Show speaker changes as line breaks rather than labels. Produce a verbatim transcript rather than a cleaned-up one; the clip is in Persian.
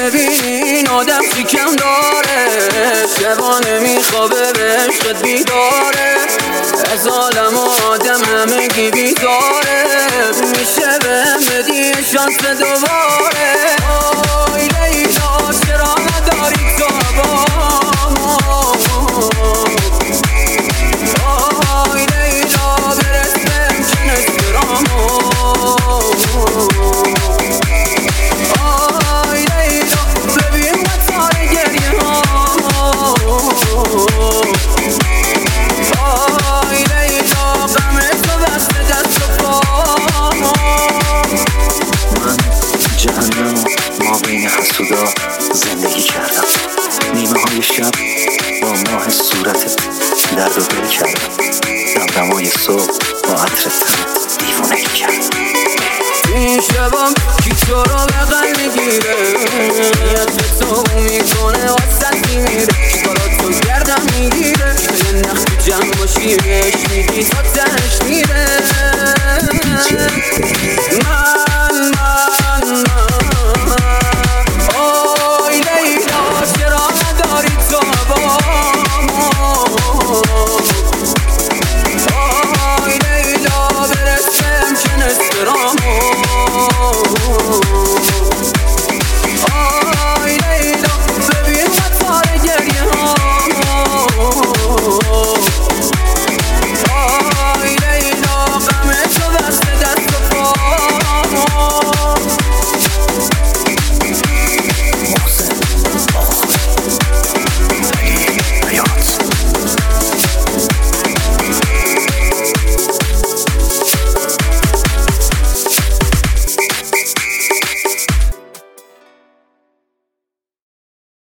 ببین آدم شکم داره، شبانه میخوابه به عشقت بیداره، از عالم آدم همه گی بیداره، میشه بهم بدی شانس دوباره. آی لیلا چرا نداری تو هوامو، آی لیلا برس بهم که نسترامو، آی لیلا ببین قطار گریه هامو، آی لیلا غم تو بسته دست و پامو.
من جهنم ما بین حسودا زندگی کردم، نیمه های شب با ماه صورتت درد و دل کردم، دمدمای صبح با عطر تنت دیوونگی کردم.
این شبم کی تو رو بغل میگیره، نیت تو میکنه واسط میمیره، چیکارا تو گردم میگیره، یه نخ تو جمع باشی بهش میگی تا تهش میره. من من من آی لیلا چرا نداری تو هوامو، آی لیلا برس بهم که نسترامو.